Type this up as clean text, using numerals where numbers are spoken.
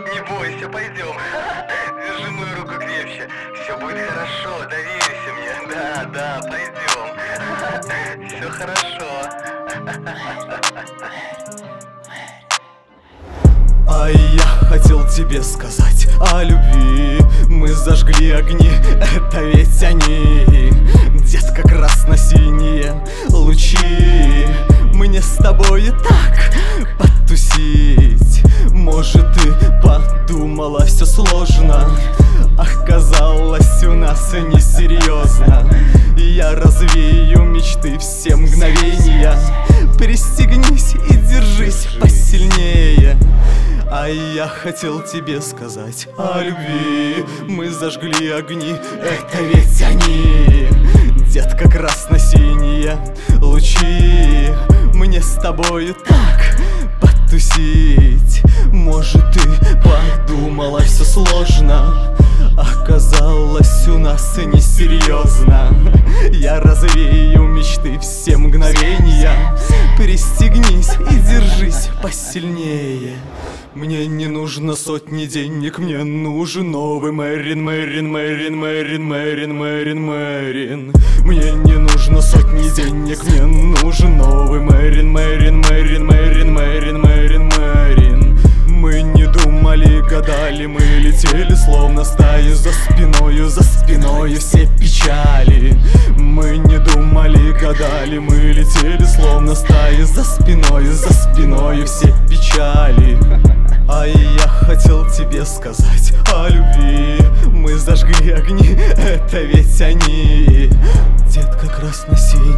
Не бойся, пойдем. Держи мою руку крепче. Все будет хорошо, доверься мне. Да, пойдем. Все хорошо. А я хотел тебе сказать о любви. Мы зажгли огни, это ведь они. Детка, красно-синие лучи. Мне с тобой и так потусить. Может, ты подумала, все сложно. Оказалось, у нас несерьезно. Я развею мечты все мгновения. Пристегнись и держись посильнее. А я хотел тебе сказать о любви. Мы зажгли огни, это ведь они. Детка, красно-синие лучи. Мне с тобой так потусить. Может, ты подумала, все сложно. Оказалось, у нас несерьезно. Я развею мечты все мгновения. Пристегнись и держись посильнее. Мне не нужно сотни денег, мне нужен новый Мэрин. Мне не нужно сотни денег, мне нужен новый Мэрин. Мы не думали, гадали, мы летели словно стаи. За спиною все печали. Мы не думали, гадали, мы летели словно стаи. За спиною все печали. А я хотел тебе сказать о любви. Мы зажгли огни, это ведь они. Детка, красно-синяя